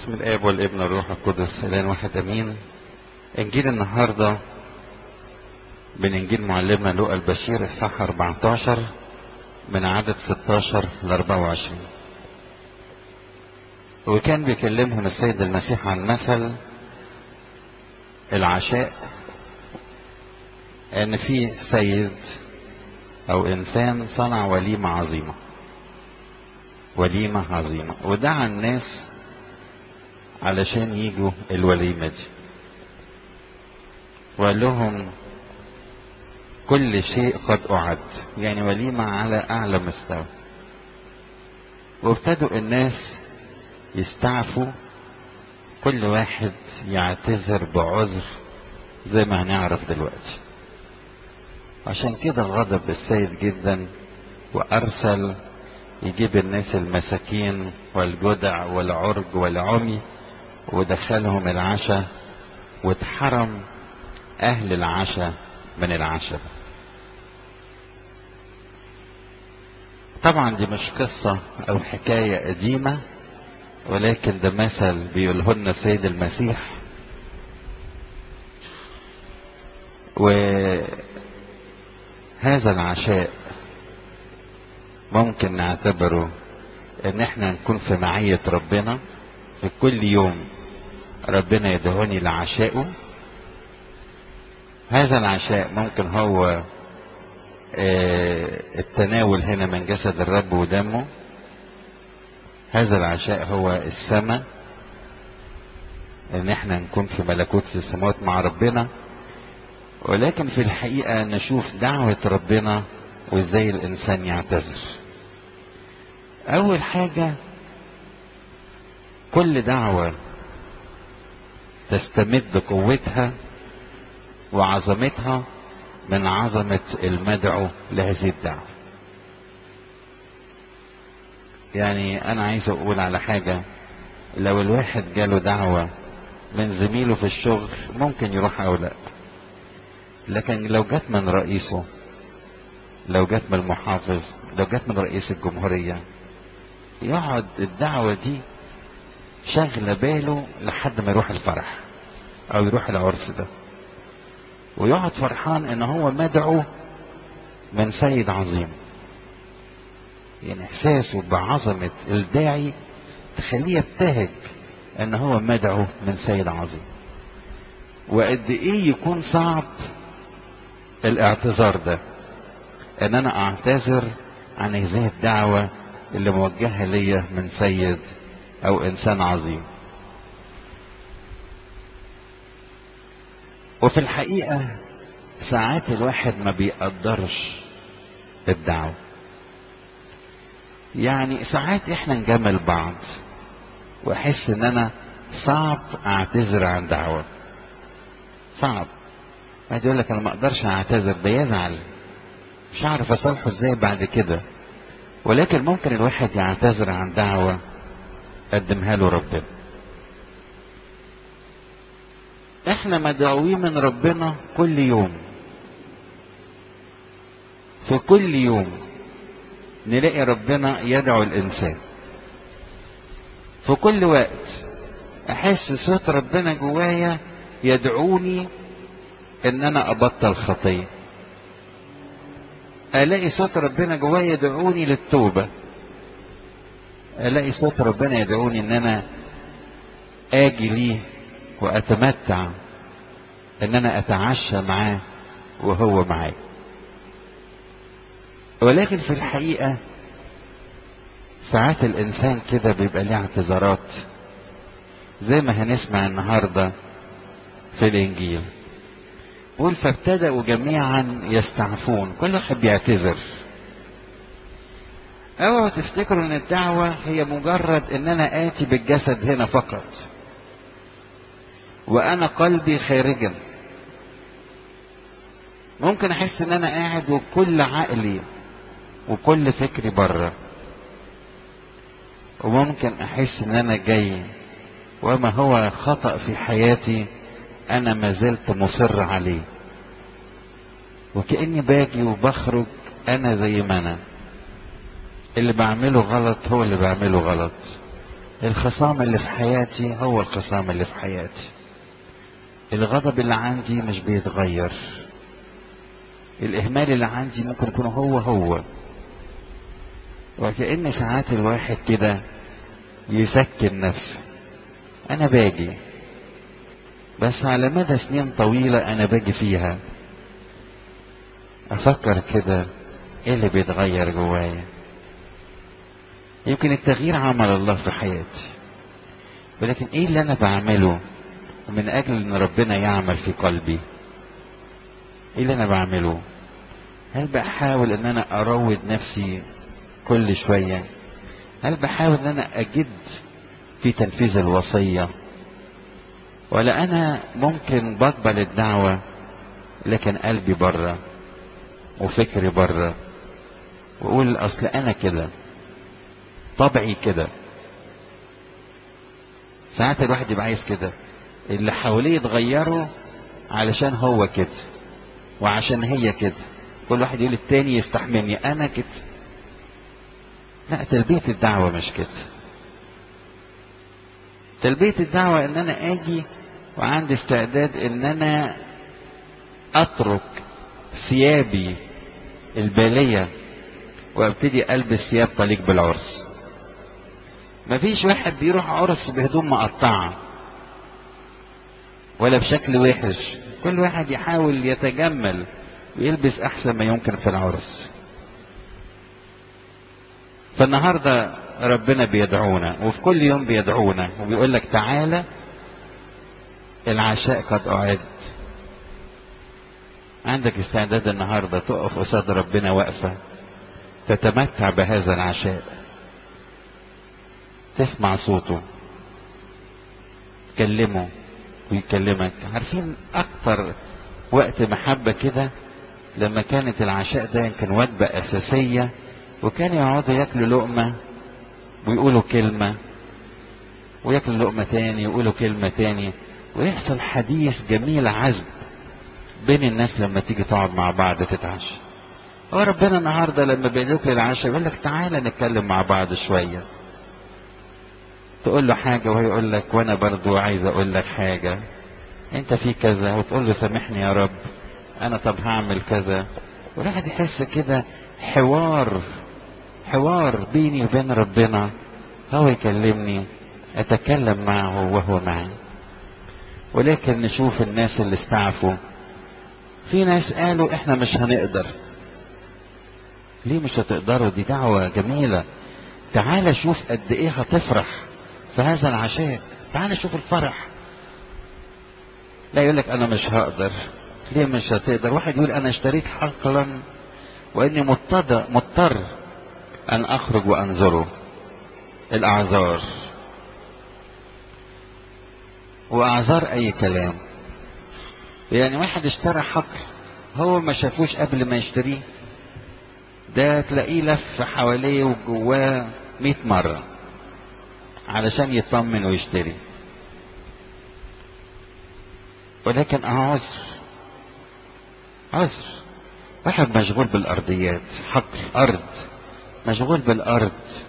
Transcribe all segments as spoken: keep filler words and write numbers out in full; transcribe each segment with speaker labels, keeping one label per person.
Speaker 1: باسم الاب والابن والروح القدس الان واحد امين. انجيل النهارده من انجيل معلمنا لوقا البشير الصح أربعة عشر من عدد ستاشر ل أربعة وعشرين. وكان بيكلمهم السيد المسيح عن مثل العشاء، ان في سيد او انسان صنع وليمة عظيمة وليمة عظيمة ودعا الناس علشان يجوا الوليمة دي، وقال لهم كل شيء قد أعد، يعني وليمة على أعلى مستوى. وابتدوا الناس يستعفوا، كل واحد يعتذر بعذر زي ما هنعرف دلوقتي. عشان كده غضب السيد جدا وأرسل يجيب الناس المساكين والجدع والعرج والعمي ودخلهم العشاء، واتحرم أهل العشاء من العشاء. طبعا دي مش قصة أو حكاية قديمة، ولكن ده مثل بيقوله لنا السيد المسيح. وهذا العشاء ممكن نعتبره ان احنا نكون في معية ربنا، في كل يوم ربنا يدعوني لعشائه. هذا العشاء ممكن هو التناول هنا من جسد الرب ودمه. هذا العشاء هو السماء، ان احنا نكون في ملكوت السماوات مع ربنا. ولكن في الحقيقة نشوف دعوة ربنا وازاي الانسان يعتذر. اول حاجة، كل دعوة تستمد قوتها وعظمتها من عظمة المدعو لهذه الدعوة. يعني انا عايز اقول على حاجة، لو الواحد جاله دعوة من زميله في الشغل ممكن يروح او لا، لكن لو جت من رئيسه، لو جت من المحافظ، لو جت من رئيس الجمهورية، يقعد الدعوة دي شغلة باله لحد ما يروح الفرح او يروح العرس ده، ويقعد فرحان ان هو مدعو من سيد عظيم. يعني احساسه بعظمة الداعي تخليه يبتهج ان هو مدعو من سيد عظيم. وقد ايه يكون صعب الاعتذار ده، ان انا اعتذر عن هذه الدعوة اللي موجهة ليا من سيد او انسان عظيم. وفي الحقيقة ساعات الواحد ما بيقدرش الدعوة. يعني ساعات احنا نجامل بعض واحس ان انا صعب اعتذر عن دعوة، صعب. واحد يقول لك انا ما اقدرش اعتذر، ده يزعل، مش عارف اصالحه ازاي بعد كده. ولكن ممكن الواحد يعتذر عن دعوة قدمها له ربنا. احنا مدعوين من ربنا كل يوم، في كل يوم نلاقي ربنا يدعو الانسان. في كل وقت احس صوت ربنا جوايا يدعوني ان انا ابطل خطية، الاقي صوت ربنا جوايا يدعوني للتوبة، الاقي صوت ربنا يدعوني ان انا اجي ليه واتمتع ان انا اتعشى معاه وهو معايا. ولكن في الحقيقة ساعات الانسان كده بيبقى ليه اعتذارات، زي ما هنسمع النهاردة في الانجيل. قول فابتدأوا جميعا يستعفون، كل واحد بيعتذر. اوعوا تفتكروا ان الدعوة هي مجرد ان انا اتي بالجسد هنا فقط وانا قلبي خارجا. ممكن احس ان انا قاعد وكل عقلي وكل فكري بره، وممكن احس ان انا جاي وما هو خطأ في حياتي انا ما زلت مصر عليه، وكأني باجي وبخرج انا زي ما انا، اللي بعمله غلط هو اللي بعمله غلط، الخصام اللي في حياتي هو الخصام اللي في حياتي. الغضب اللي عندي مش بيتغير. الإهمال اللي عندي ممكن يكون هو هو. وكأن ساعات الواحد كده يسكن نفسه. أنا باجي بس على مدى سنين طويلة أنا باجي فيها أفكر كده إيه اللي بيتغير جوايا. يمكن التغيير عمل الله في حياتي، ولكن إيه اللي أنا بعمله من أجل أن ربنا يعمل في قلبي؟ إيه اللي أنا بعمله؟ هل بحاول أن أنا أروض نفسي كل شوية؟ هل بحاول أن أنا أجد في تنفيذ الوصية؟ ولا أنا ممكن بقبل الدعوة لكن قلبي بره وفكري بره، وأقول أصل أنا كده، طبعي كده. ساعات الواحد يبقى عايز كده، اللي حواليه يتغيروا علشان هو كده وعشان هي كده. كل واحد يقول التاني يستحملني، أنا كده. لا، تلبية الدعوة مش كده. تلبية الدعوة ان انا اجي وعندي استعداد ان انا اترك ثيابي البالية وابتدي البس ثياب طليق بالعرس. مفيش واحد بيروح عرس بهدوم مقطعة ولا بشكل وحش. كل واحد يحاول يتجمل ويلبس احسن ما يمكن في العرس. فالنهاردة ربنا بيدعونا، وفي كل يوم بيدعونا وبيقول لك تعالى العشاء قد أعد. عندك استعداد النهاردة تقف قصاد ربنا وقفة تتمتع بهذا العشاء، تسمع صوته، تكلمه ويكلمك. عارفين أكتر وقت محبة كده لما كانت العشاء ده يمكن وجبة أساسية، وكانوا يقعدوا ياكلوا لقمة ويقولوا كلمة وياكلوا لقمة تاني ويقولوا كلمة تاني، ويحصل حديث جميل عذب بين الناس لما تيجي تقعد مع بعض تتعشى. هو ربنا النهارده لما بيدوك للعشاء يقول لك تعالى نتكلم مع بعض شوية. تقول له حاجة وهو يقول لك وانا برضو عايز اقول لك حاجة، انت في كذا، وتقول له سامحني يا رب انا طب هعمل كذا. والواحد يحس كده حوار حوار بيني وبين ربنا، هو يكلمني اتكلم معه وهو معي. ولكن نشوف الناس اللي استعفوا. في ناس قالوا احنا مش هنقدر. ليه مش هتقدروا؟ دي دعوة جميلة. تعال شوف قد ايه هتفرح في هذا العشاء، تعال شوف الفرح. لا يقول لك انا مش هقدر. ليه مش هتقدر؟ واحد يقول انا اشتريت حقلا واني مضطر مضطر ان اخرج وانظره. الاعذار، واعذار اي كلام. يعني واحد اشترى حقل هو ما شافوش قبل ما يشتريه، ده تلاقيه لف حواليه وجواه مئة مرة علشان يطمن ويشتري. ولكن عذر عذر واحد مشغول بالارضيات، حقل ارض، مشغول بالارض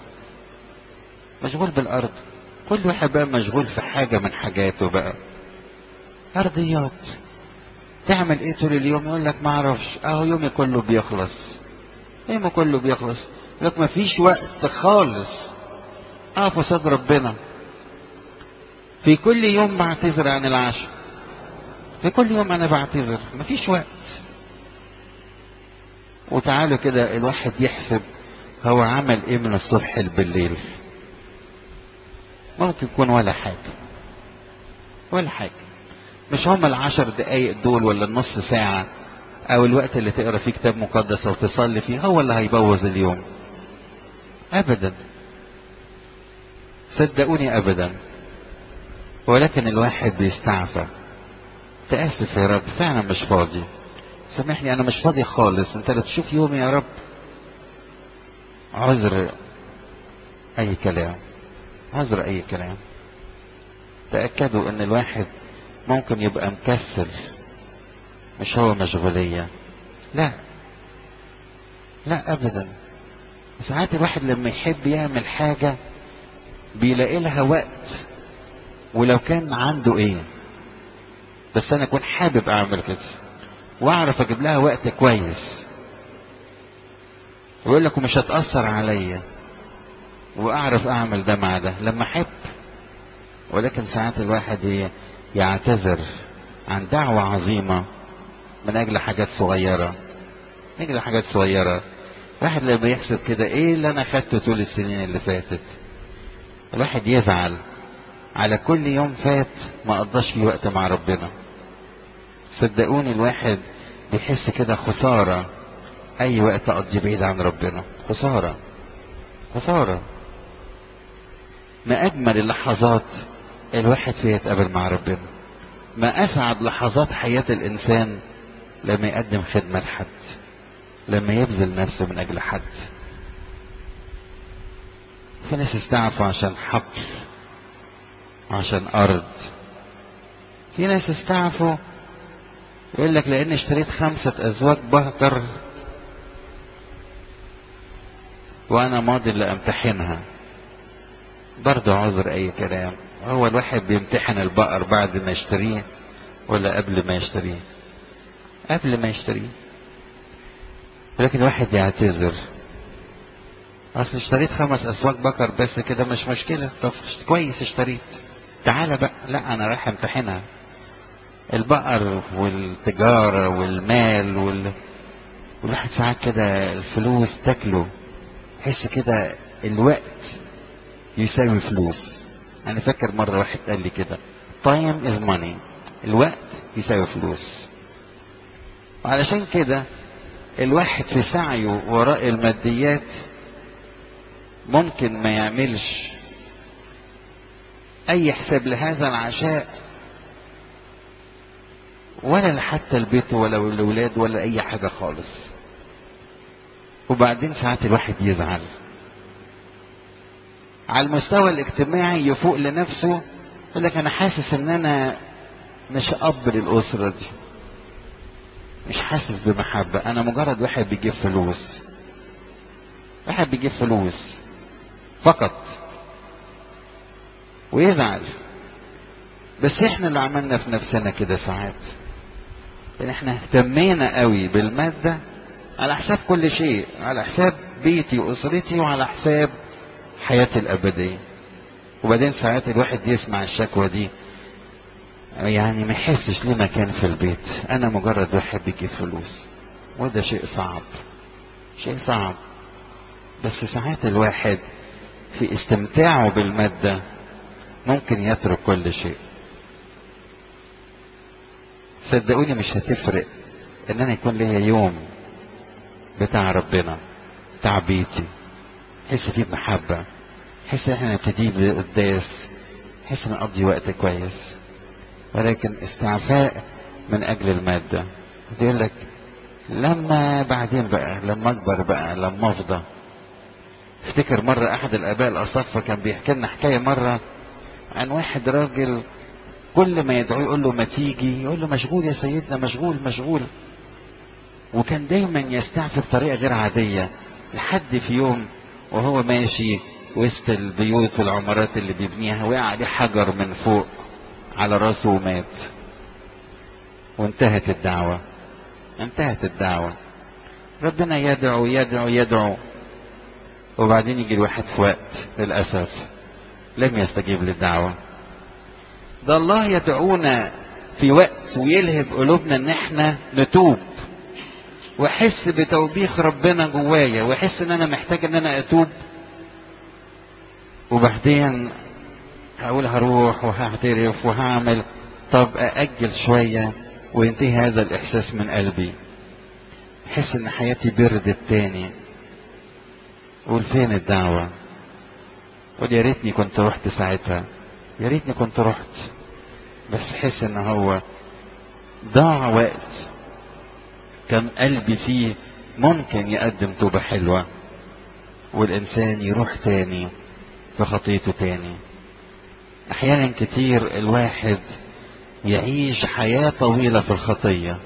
Speaker 1: مشغول بالارض كل واحد بقى مشغول في حاجة من حاجاته بقى. ارضيات. تعمل ايه طول اليوم؟ يقول لك ما اعرفش، اهو يومي كله بيخلص. يومي كله بيخلص. لك ما فيش وقت خالص اقف قصاد ربنا. في كل يوم بعتذر عن العشاء، في كل يوم انا بعتذر، ما فيش وقت. وتعالوا كده الواحد يحسب هو عمل ايه من الصبح بالليل. ممكن يكون ولا حاجة ولا حاجة. مش هم العشر دقايق دول ولا النص ساعة او الوقت اللي تقرأ فيه كتاب مقدس او تصلي فيه هو اللي هيبوظ اليوم. ابدا، صدقوني ابدا. ولكن الواحد بيستعفى. تأسف يا رب فعلا مش فاضي، سامحني انا مش فاضي خالص، انت لا تشوف يومي يا رب. عذر اي كلام، عذر اي كلام. تأكدوا ان الواحد ممكن يبقى مكسل، مش هو مشغولية. لا لا ابدا. ساعات الواحد لما يحب يعمل حاجة بيلاقي لها وقت، ولو كان عنده ايه، بس انا اكون حابب اعمل كده واعرف اجيب لها وقت كويس، ويقول لك ومش هتأثر عليا، واعرف اعمل ده مع ده لما احب. ولكن ساعات الواحد يعتذر عن دعوة عظيمة من اجل حاجات صغيرة، من اجل حاجات صغيرة. واحد لما يحسب كده ايه اللي انا خدته طول السنين اللي فاتت، الواحد يزعل على كل يوم فات ما قضاش فيه وقت مع ربنا. صدقوني الواحد بيحس كده خسارة اي وقت اقضي بعيد عن ربنا، خسارة خسارة. ما اجمل اللحظات الواحد فيها يتقابل مع ربنا، ما اسعد لحظات حياة الانسان لما يقدم خدمة لحد، لما يبذل نفسه من اجل حد. في ناس استعفوا عشان حقل، عشان ارض. في ناس استعفوا يقول لك لان اشتريت خمسة ازواج بقر وانا ماضي لامتحنها. برضه عذر اي كلام. هو الواحد بيمتحن البقر بعد ما يشتريه ولا قبل ما يشتريه؟ قبل ما يشتريه. ولكن الواحد يعتذر، اصل اشتريت خمس ازواج بقر بس كده مش مشكلة، طب كويس اشتريت، تعالى بقى لا انا رايح امتحنها. البقر والتجارة والمال وال... والواحد ساعات كده الفلوس تاكله، يحس كده الوقت يساوي فلوس. انا فاكر مرة واحد قال لي كده time is money، الوقت يساوي فلوس. وعلشان كده الواحد في سعيه وراء الماديات ممكن ما يعملش اي حساب لهذا العشاء ولا حتى البيت ولا الاولاد ولا اي حاجة خالص. وبعدين ساعات الواحد يزعل على المستوى الاجتماعي، يفوق لنفسه يقول لك انا حاسس ان انا مش اب للاسرة دي، مش حاسس بمحبة، انا مجرد واحد بيجيب فلوس، واحد بيجيب فلوس فقط، ويزعل. بس احنا اللي عملنا في نفسنا كده ساعات، لان احنا اهتمينا قوي بالمادة على حساب كل شيء، على حساب بيتي واسرتي وعلى حساب حياتي الابدية. وبعدين ساعات الواحد يسمع الشكوى دي يعني ما يحسش ليه مكان في البيت، انا مجرد واحد بيجيب فلوس. وده شيء صعب، شيء صعب. بس ساعات الواحد في استمتاعه بالمادة ممكن يترك كل شيء. صدقوني مش هتفرق ان انا يكون ليا يوم بتاع ربنا، بتاع بيتي، حس فيه بمحبة، حس ان احنا نبتدي بالقداس، حس ان نقضي وقت كويس. ولكن استعفاء من اجل المادة، يقول لك لما بعدين بقى، لما اكبر بقى، لما افضى. افتكر مرة احد الاباء الاساقفة كان بيحكي لنا حكاية مرة عن واحد راجل كل ما يدعوه يقول له ما تيجي، يقول له مشغول يا سيدنا، مشغول مشغول. وكان دايما يستعفي بطريقة غير عادية، لحد في يوم وهو ماشي وسط البيوت والعمارات اللي بيبنيها وقع عليه حجر من فوق على راسه ومات. وانتهت الدعوة، انتهت الدعوة. ربنا يدعو يدعو يدعو، وبعدين يجي الواحد في وقت للأسف لم يستجيب للدعوة. ده الله يدعونا في وقت ويلهب قلوبنا ان احنا نتوب، واحس بتوبيخ ربنا جوايا، واحس ان انا محتاج ان انا اتوب. وبعدين هقول هروح وهعترف وهعمل، طب ااجل شوية وينتهي هذا الاحساس من قلبي، احس ان حياتي بردت تاني. قول فين الدعوة؟ قول يا ريتني كنت رحت ساعتها، يا ريتني كنت رحت. بس حس ان هو ضاع وقت كان قلبي فيه ممكن يقدم توبة حلوة، والانسان يروح تاني في خطيته تاني. احيانا كتير الواحد يعيش حياة طويلة في الخطية،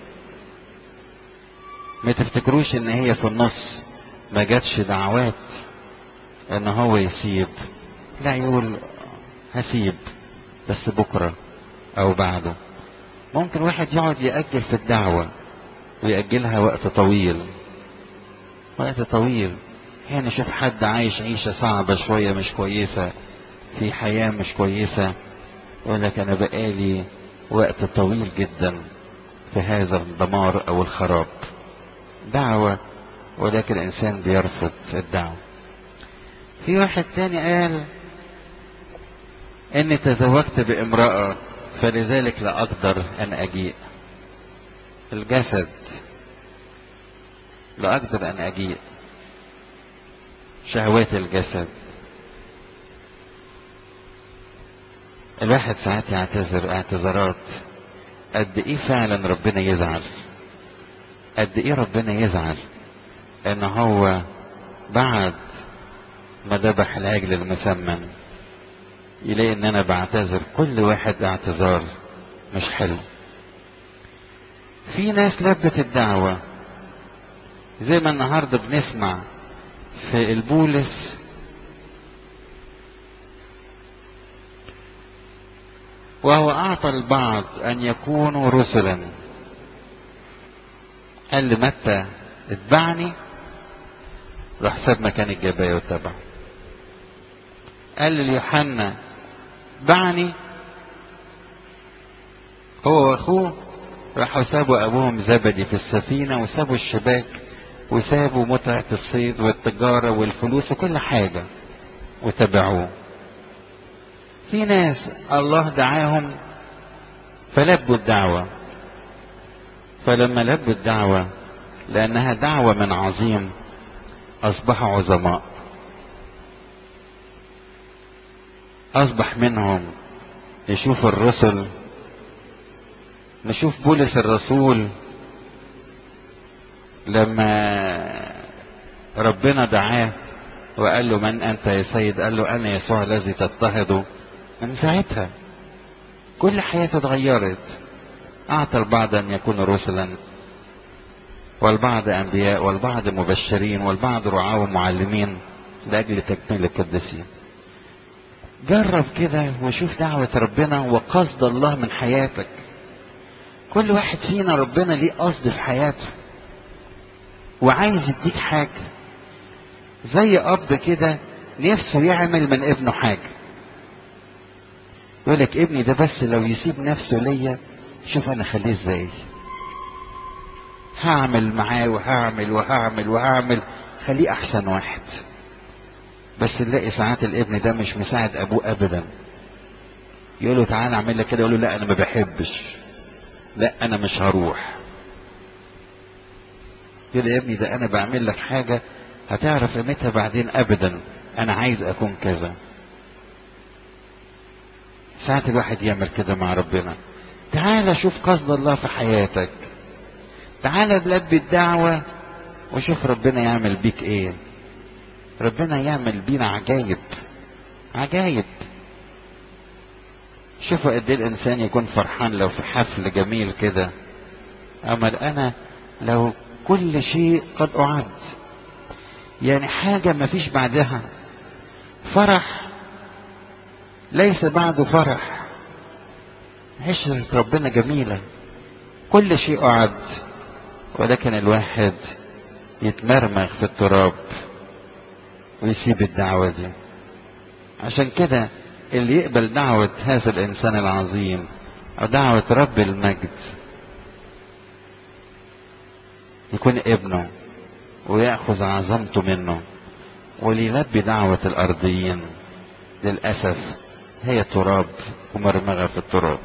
Speaker 1: ما تفتكروش ان هي في النص ما جاتش دعوات ان هو يسيب، لا يقول هسيب بس بكرة او بعده. ممكن واحد يقعد يأجل في الدعوة ويأجلها وقت طويل، وقت طويل. يعني نشوف حد عايش عيشة صعبة شوية مش كويسة، في حياة مش كويسة، يقول لك انا بقالي وقت طويل جدا في هذا الدمار او الخراب. دعوة ولكن الانسان بيرفض الدعوة. في واحد تاني قال اني تزوجت بامرأة فلذلك لا اقدر ان اجيء. الجسد لا اقدر ان اجيء، شهوات الجسد. الواحد ساعات يعتذر اعتذارات قد ايه فعلا ربنا يزعل، قد ايه ربنا يزعل ان هو بعد ما ذبح العجل المسمن يلاقي ان انا بعتذر كل واحد اعتذار مش حلو. في ناس لبت الدعوة زي ما النهاردة بنسمع في البولس وهو اعطى البعض ان يكونوا رسلا. قال لمتى اتبعني، راح ساب مكان الجباية واتبعه. قال ليوحنا اتبعني، هو واخوه راحوا سابوا ابوهم زبدي في السفينة وسابوا الشباك وسابوا متعة الصيد والتجارة والفلوس وكل حاجة وتبعوه. في ناس الله دعاهم فلبوا الدعوة، فلما لبوا الدعوة لأنها دعوة من عظيم أصبحوا عظماء. أصبح منهم يشوف الرسل، نشوف بولس الرسول لما ربنا دعاه وقال له من أنت يا سيد؟ قال له أنا يسوع الذي تضطهده. من ساعتها كل حياته اتغيرت. أعطى البعض أن يكونوا رسلا، والبعض أنبياء، والبعض مبشرين، والبعض رعاة ومعلمين لأجل تكميل القديسين. جرب كده وشوف دعوة ربنا وقصد الله من حياتك. كل واحد فينا ربنا ليه قصد في حياته وعايز يديك حاجة. زي أب كده نفسه يعمل من ابنه حاجة، يقولك ابني ده بس لو يسيب نفسه ليا شوف انا خليه ازاي، هعمل معاه وهعمل وهعمل وهعمل خليه احسن واحد. بس نلاقي ساعات الابن ده مش مساعد ابوه ابدا، يقوله تعالى اعمل لك كده، يقوله لا انا ما بحبش، لا انا مش هروح. يقول يا ابني ده انا بعمل لك حاجة هتعرف قيمتها بعدين ابدا، انا عايز اكون كذا. ساعات الواحد يعمل كده مع ربنا. تعالى شوف قصد الله في حياتك، تعالى بلبي الدعوة وشوف ربنا يعمل بيك ايه. ربنا يعمل بينا عجايب عجايب. شوفوا قد ايه الانسان يكون فرحان لو في حفل جميل كده. اما انا لو كل شيء قد اعد، يعني حاجة ما فيش بعدها، فرح ليس بعده فرح. عشرة ربنا جميلة، كل شيء أعد، ولكن الواحد يتمرمغ في التراب ويسيب الدعوة دي. عشان كده اللي يقبل دعوة هذا الإنسان العظيم أو دعوة رب المجد يكون ابنه ويأخذ عظمته منه، وليلبي دعوة الأرضيين للأسف هي تراب ومرمغة في التراب.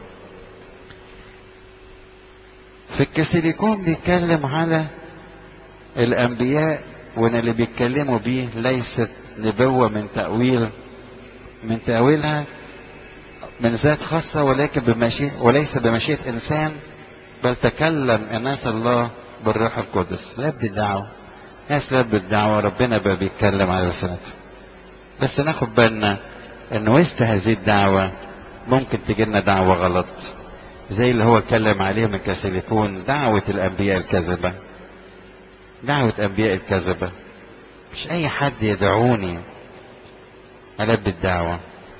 Speaker 1: في الكسيليكون بيتكلم على الأنبياء، وان اللي بيتكلموا بيه ليست نبوة من تأويل من تأويلها من ذات خاصة، ولكن بمشيئة وليس بمشيئة إنسان، بل تكلم الناس الله بالروح القدس. لب الدعوة، ناس لب الدعوة ربنا بقى بيتكلم على لسانته. بس ناخد بالنا ان وسط هذه الدعوة ممكن تجينا دعوة غلط، زي اللي هو اتكلم عليه من كسيليكون، دعوة الانبياء الكذبة. دعوة انبياء الكذبة مش اي حد يدعوني ألبي الدعوة.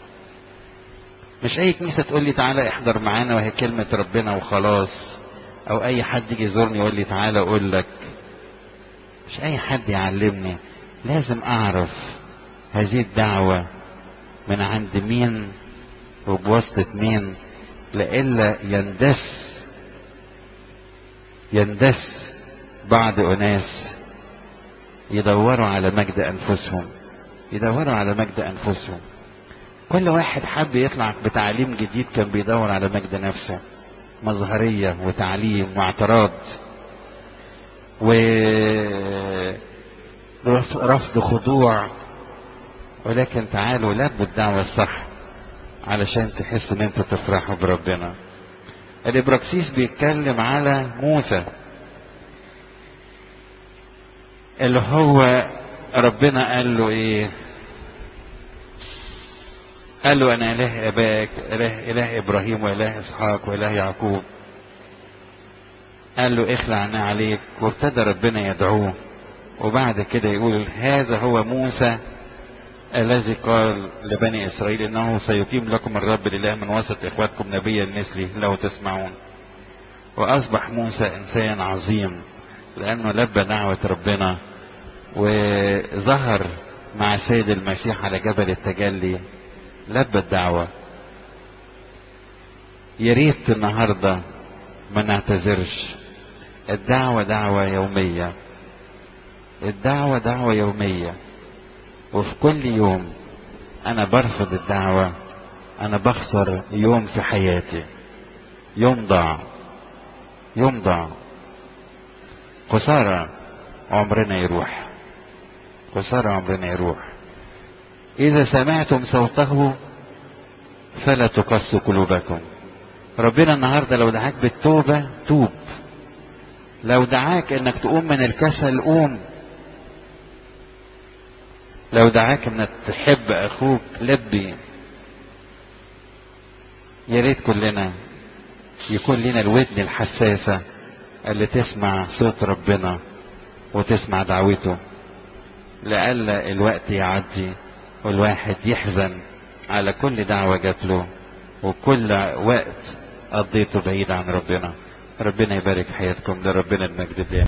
Speaker 1: مش اي كنيسة تقول لي تعالى احضر معانا وهي كلمة ربنا وخلاص، او اي حد يجي يزورني يقول لي تعالى اقول لك. مش اي حد يعلمني، لازم اعرف هذه الدعوة من عند مين وبواسطة مين، لئلا يندس يندس بعض اناس يدوروا على مجد انفسهم، يدوروا على مجد انفسهم. كل واحد حب يطلع بتعليم جديد كان بيدور على مجد نفسه، مظهرية وتعليم واعتراض ورفض خضوع. ولكن تعالوا لبوا الدعوة الصح علشان تحسوا ان انتوا تفرحوا بربنا. الابراكسيس بيتكلم على موسى اللي هو ربنا قال له ايه؟ قال له انا اله اباك، اله, إله ابراهيم واله اسحاق واله يعقوب. قال له اخلع عنا عليك، وابتدى ربنا يدعوه. وبعد كده يقول هذا هو موسى الذي قال لبني اسرائيل انه سيقيم لكم الرب الاله من وسط اخواتكم نبيا مثلي لو تسمعون. واصبح موسى انسان عظيم لانه لبى دعوة ربنا وظهر مع سيد المسيح على جبل التجلي، لبى الدعوة. يا ريت النهارده ما نعتذرش. الدعوة دعوة يومية، الدعوة دعوة يومية، وفي كل يوم انا برفض الدعوة انا بخسر يوم في حياتي، يوم ضاع، يوم ضاع، خسارة عمرنا يروح، خسارة عمرنا يروح. اذا سمعتم صوته فلا تقسوا قلوبكم. ربنا النهاردة لو دعاك بالتوبة توب، لو دعاك انك تقوم من الكسل قوم، لو دعاك انك تحب اخوك لبي. يا ريت كلنا يكون لنا الودن الحساسة اللي تسمع صوت ربنا وتسمع دعوته، لألا الوقت يعدي والواحد يحزن على كل دعوة جات له وكل وقت قضيته بعيد عن ربنا. ربنا يبارك حياتكم، لربنا المجد دائما.